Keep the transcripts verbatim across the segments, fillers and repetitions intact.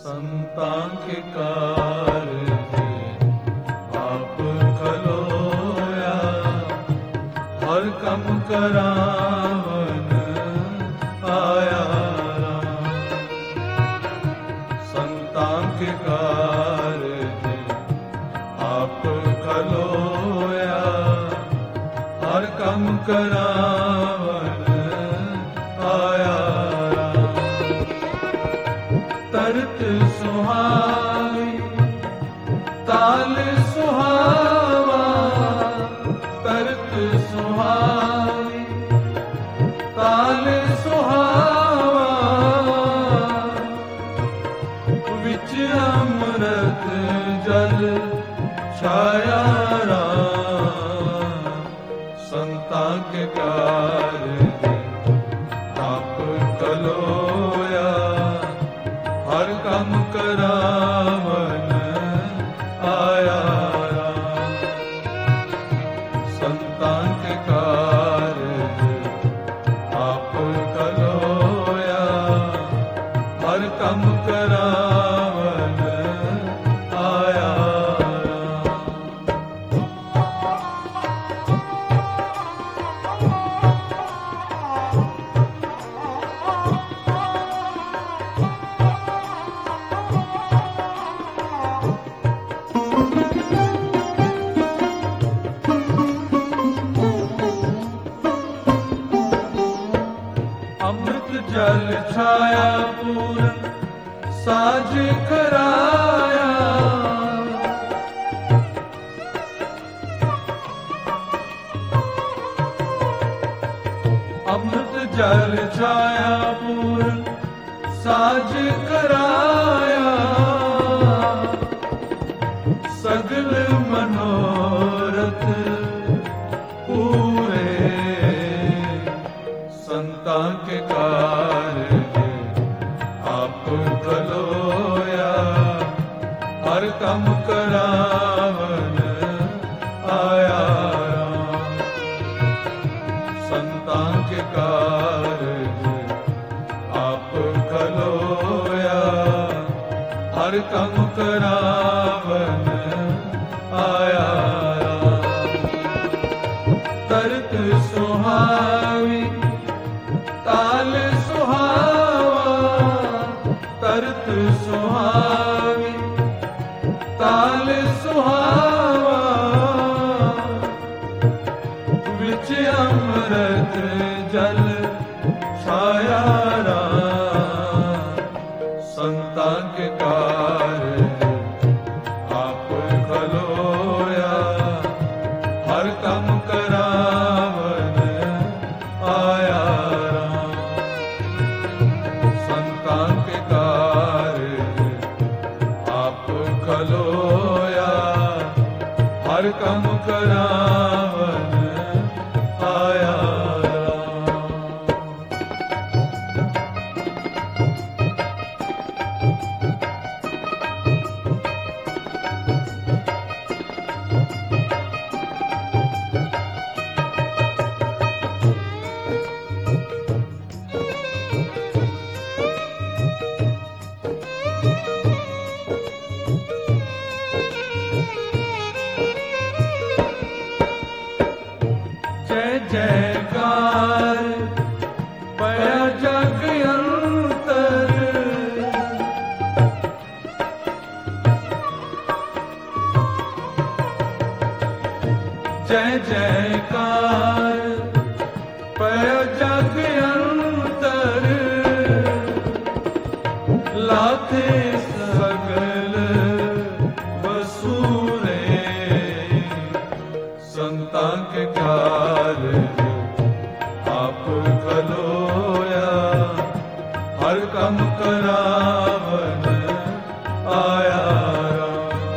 संतां के कारज आप खलोया, हर कम करावन आया राम। संतां के कारज आप खलोया, हर कम करावन आया राम। तरत सुहावी ताल सुहावा, तरत सुहावी ताल सुहावा, विच अमृत जल छाया राम। संतां के कारज आप खलोया, हर कम करावन आया राम। संतां के कारज आप खलोया, हर कम करावन आया राम। अमृत जल छाया पूरन साज कराया, अमृत जल छाया पूरन साज कराया, सगल मनोरथ पूरे। संतां के कारज आप खलोया, हर कम करावन आया राम। संतां के कारज आप खलोया, हर कम करावन आया राम। तरत सुहावी ताल सुहावा, तरत सुहावी ताल सुहावा, विच अमृत जल छाया राम। संतां के कारज आप खलोया, हर कम करावन आया राम। संतां के कारज आप खलोया, हर कम करावन आया राम। जय जयकार पया जग अंतर, जय जयकार पया जग अंतर, लाथे सगल बसूरे। संतां के कारज आप खलोया, हर कम करावन आया राम।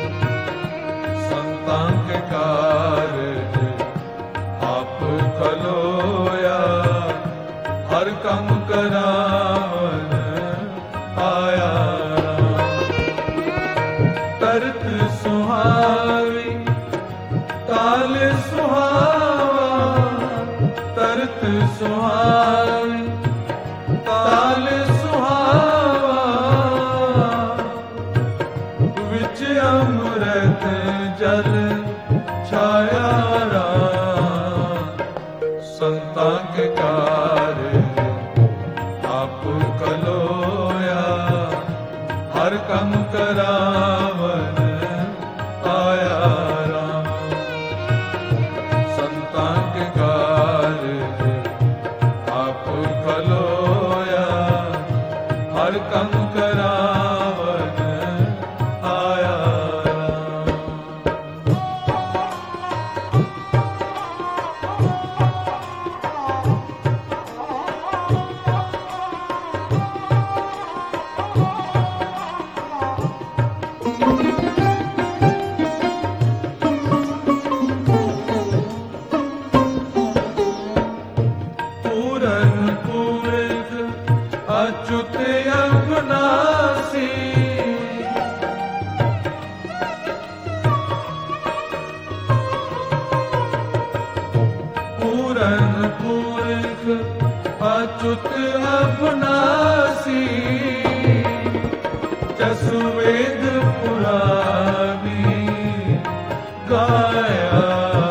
संतां के कारज आप खलोया, हर कम करावन आया राम। तरत सुहावी ताल सुहावा, तरत सुहावी ताल सुहावा, हर कम करावन आया राम। संतां के कारज आप खलोया, हर कम करावन आया राम। पूरन पूरख अच्युत अविनाशी, पूरन पूरख अच्युत अविनाशी, जसु वेद पुरानी गाया।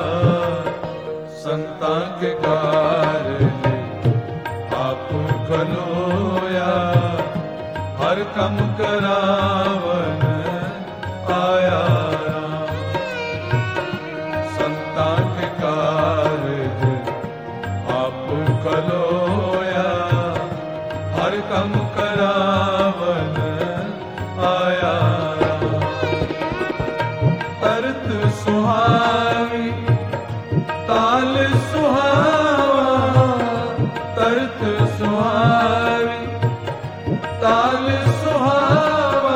संतां के कारज आप खलोया, हर कम करावन आया राम। संतां के कारज आप खलोया, हर कम करावन आया राम। तरत सुहावी ताल सुहावा, तरत सुहावी ताल सुहावा,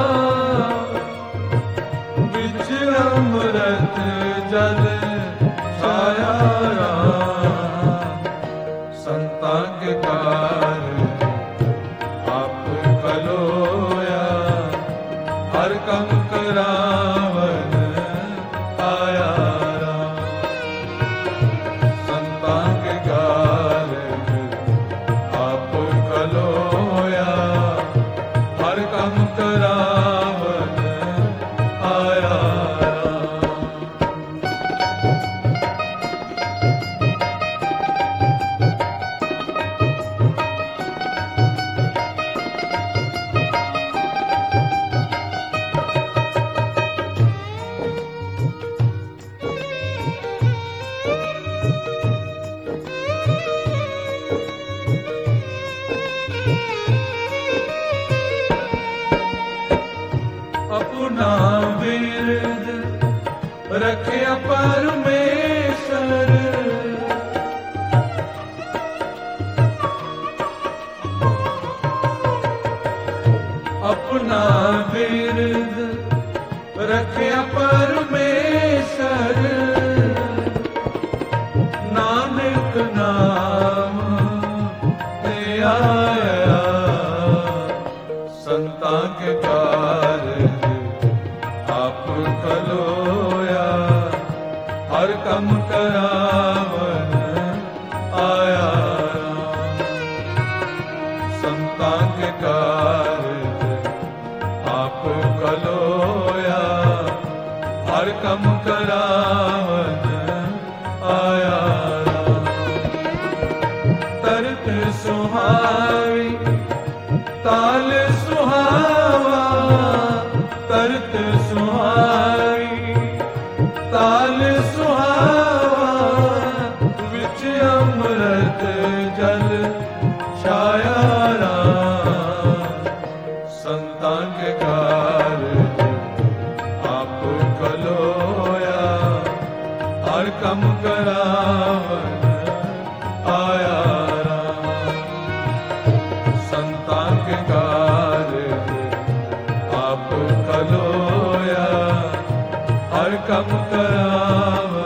बिच अमृत जल छाया राम। संतां के कारज आप खलोया, हर कम करावन आया राम। संतां के कारज आप खलोया, हर कम करावन आया राम। अपना बिरद रखिया परमेश्वर, अपना बिरद रखिया परमेश्वर, नानक नाम ते आया। संतां के कारज आप खलोया, हर कम करावन आया राम। संतां के कारज आप खलोया, हर कम करावन आया राम। तरत सुहावी ताल सुहावा, तरत सुहावी ताल सुहावा, विच अमृत जल छाया राम। संतां के कारज आप खलोया, हर कम करावन आया राम। संतां के कारज आप खलोया, हर कम करावन